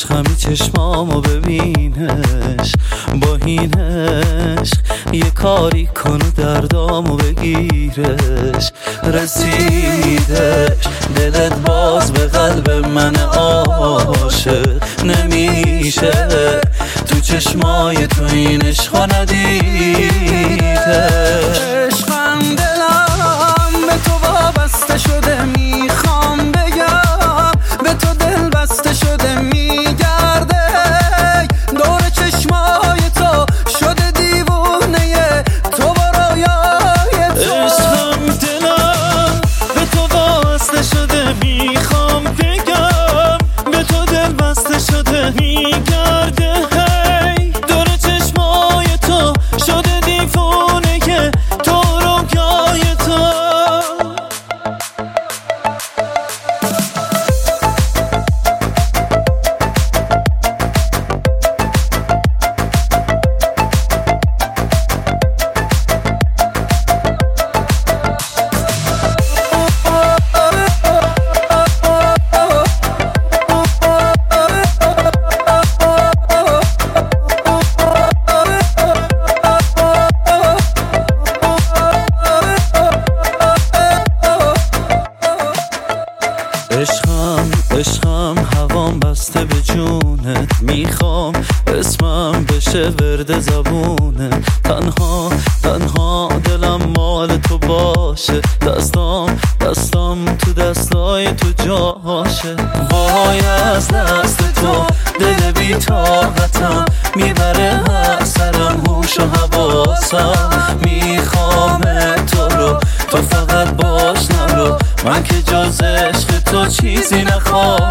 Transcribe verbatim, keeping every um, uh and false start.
عشقمی چشمامو ببینش، با این عشق یه کاری کن و دردامو بگیرش. رسیدش دلت باز به قلب من عاشق نمیشه، تو چشمای تو این عشقا ندیدش. عشقم دلم به تو وابسته شده، میخوام بگم به تو دل بسته شده، میگرده دور چشمای تو شده دیوونه تو با رویای تو. عشقم دلم به تو وابسته شده، میخوام بگم به تو دل بسته شده، میگرده هی دور چشمای تو شده دیوونه که تو رویای تو. عشقم عشقم هوام بسته به جونه، میخوام اسمم بشه ورد زبونه. تنها تنها دلم مال تو باشه، دستام دستام تو دستای تو جاشه. وای از دست تو دل بی طاقتم، میبره هر سرم هوش و حواسم. میخوام تو رو تو فقط باش نرو، من که جز عشق تو چیزی نخوام.